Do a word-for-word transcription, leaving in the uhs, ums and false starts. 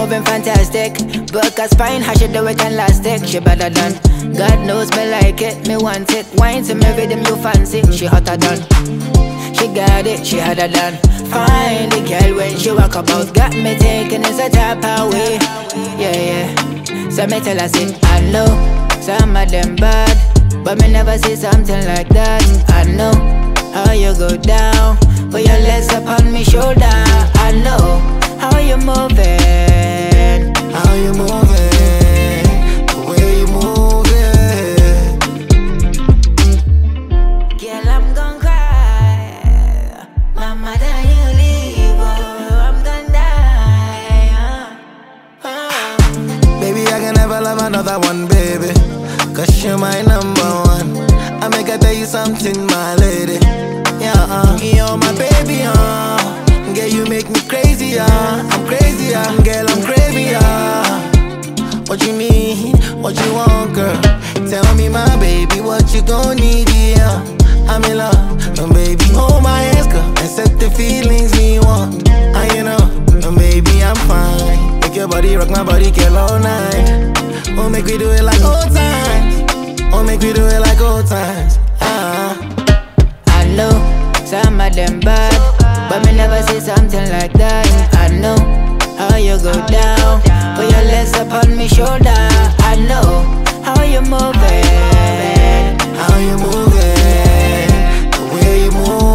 moving fantastic. Book a spine, how she do it elastic. She better than, God knows me like it, me want it. Wine to me rhythm you fancy, she hotter than. She got it, she harder than. Find the girl when she walk about. Got me taking it's a type away. Yeah, yeah. So me tell her say, I know some of them bad, but me never see something like that. I know how you go down, put your legs up on me shoulder. I know how you moving, how you moving, the way you moving. Girl, I'm gon' cry. Mama, then you leave, oh, I'm gon' die. Uh, uh. Baby, I can never love another one, baby, cause you're my number one. I make her tell you something, my lady. Yeah, uh, you're my baby, uh. Girl, you make me crazy, uh. I'm crazy, uh. Girl, I'm crazy, uh. What you need, what you want, girl? Tell me, my baby, what you gon' need, yeah. I'm in love, and baby, hold my hands, girl, and set the feelings me want. And you know, and baby, I'm fine. Make your body rock my body, girl, all night. Oh, make we do it like old times. Oh, make we do it like old times. Uh-huh. I know some of them bad, but me never see something like that. I know how you go down, put your legs up on me shoulder. I know how you moving, how you moving, the way you move.